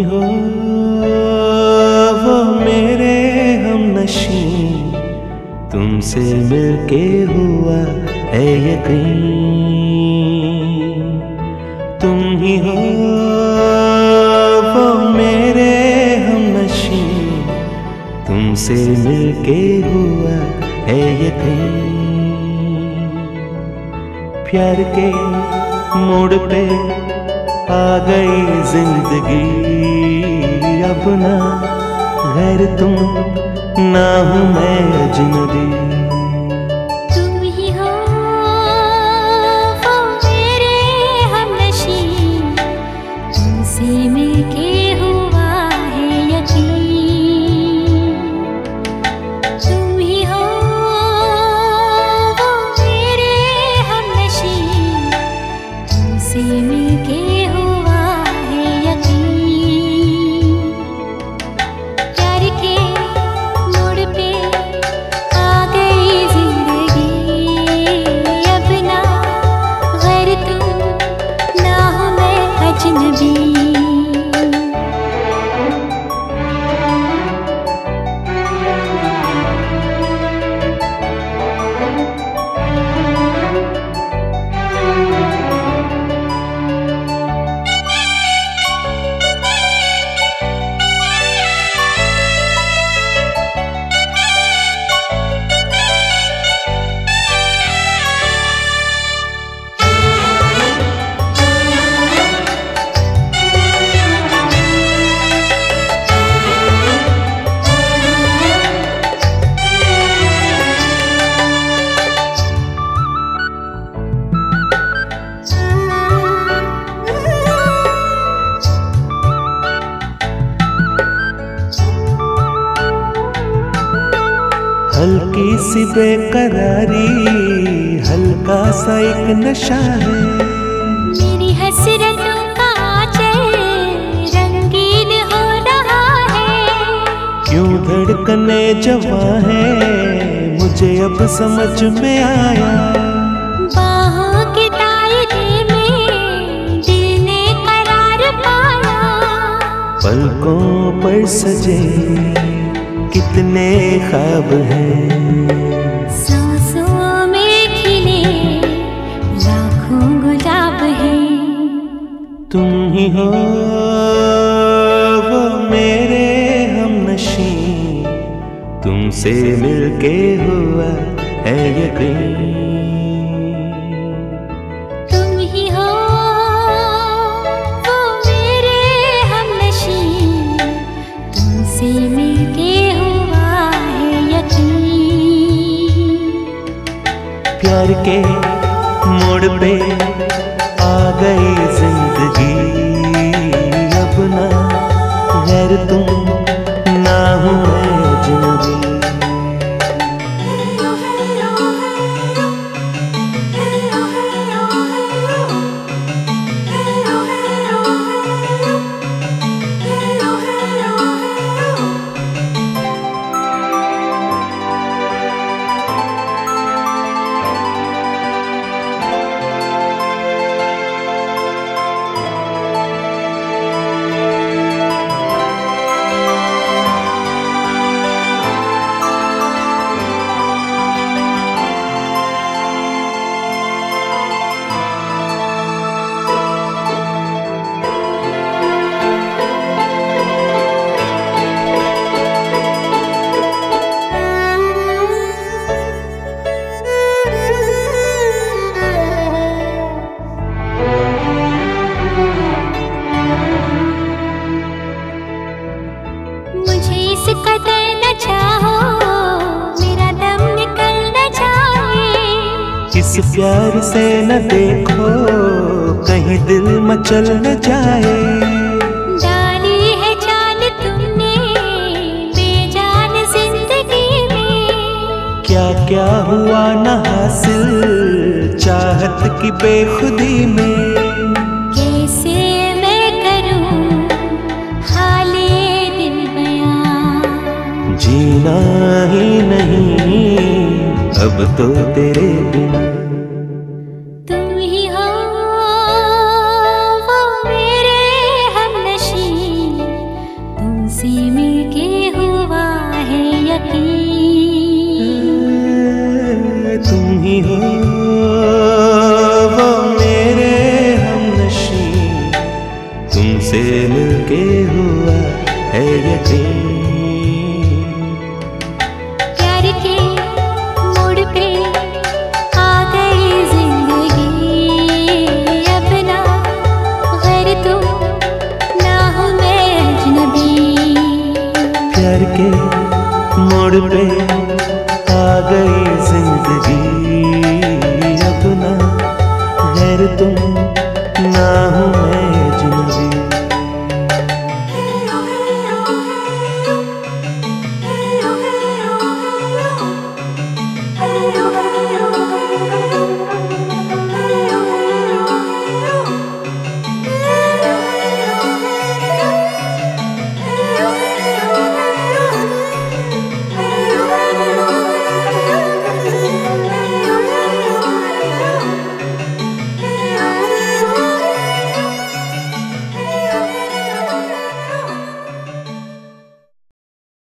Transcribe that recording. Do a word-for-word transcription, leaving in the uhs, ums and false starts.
हो वो मेरे हमनशी, तुमसे मिलके हुआ है यकीन। तुम ही हो वो मेरे हमनशी, तुमसे मिलके हुआ है यकीन। प्यार के मोड़ पे आ गई जिंदगी, अब ना गैर तुम ना हूँ मैं अजनबी। तुम ही हो वो मेरे हमनशी, तुमसे मिलके हुआ है यकीन। तुम ही हो वो मेरे हमनशी, तुमसे मिलके हुआ है यकीन। प्यार के मोड़ पे आ गई जिंदगी, अब ना गैर तुम ना हूँ मैं अजनबी। हल्की सी बेकरारी, हल्का सा एक नशा है। मेरी हसरतों का आंचल रंगीन हो रहा है। क्यों धड़कने जवां है, मुझे अब समझ में आया। बाहों के दायरे में दिल ने करार पाया। पलकों पर सजे कितने ख्वाब हैं, सांसों में खिले लाखों गुलाब हैं। तुम ही हो वो मेरे हमनशी, तुमसे मिलके हुआ है यकीन। तुम ही हो वो मेरे हमनशी, तुमसे मिलके हुआ है यकीन। प्यार के मोड़ पे आ गई जिंदगी, अब ना गैर तुम ना हूँ मैं अजनबी। मुझे इस कदर न चाहो, मेरा दम निकल न जाए। इस प्यार से न देखो, कहीं दिल मचल न जाए। डाली है जान तुमने बेजान जिंदगी में। क्या क्या हुआ न हासिल चाहत की बेखुदी में। कैसे मैं करूं हाले दिल बयां, जीना ही नहीं अब तो तेरे बिना। तुम ही हो वो मेरे हमनशी, यकीन। तुम ही हो वो मेरे हमनशी, तुमसे मिलके हुआ है यकीन। प्यार के मोड़ पे आ गई जिंदगी, अब ना गैर तू ना हूँ मैं अजनबी। प्यार के मोड़ पे